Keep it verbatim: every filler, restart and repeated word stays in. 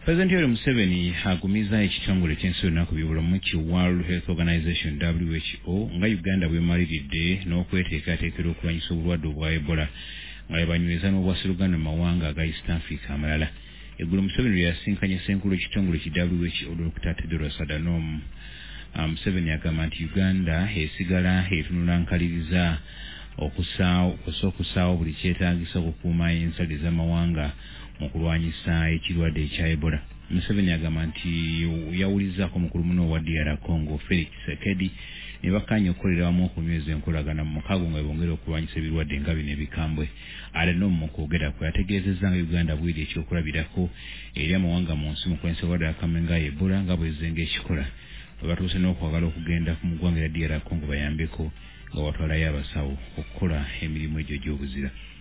President Yoweri Museveni agumiza ekitongole ky'ensolo ku byobulamu ki World Health Organization W H O nga Uganda bwemaliridde n'okweteekateekera okulwanyisa obulwadde obwa Ebola nga banyweza n'obwasirugana mu mawanga aga East Africa amalala. Eggulo Museveni yasinkanye ssenkulu ekitongole ki W H O Doctor Tedros Adhanom Museveni agamba nti Uganda esigala etunula nkaliriza okusaawo okusaawo buli kyetaagisa okukuuma ensalo z'amawanga mu kulwanyisa ekirwadde ekya Ebola. Museveni agamba nti yawulizaako mukulu muno wa D R Congo Felix Tshisekedi ne bakkaanya okukolera wamu okunyweza enkolagana mu mukago nga bongera okulwanyisa ebirwadde nga bino ebikambwe. Alina mu kwogera kwe yategeezezza nga Uganda bw'eri ekyokulabirako eri amawanga mu nsi mu kulwanyisa obulwadde akambwe nga Ebola nga bwezenga ekikola. Bwe batuuse n'okwagala okugenda ku mugwanga lya D R Congo bayambeko nga watwalayo abasawo okukola emirimu egyo gy'obuzira.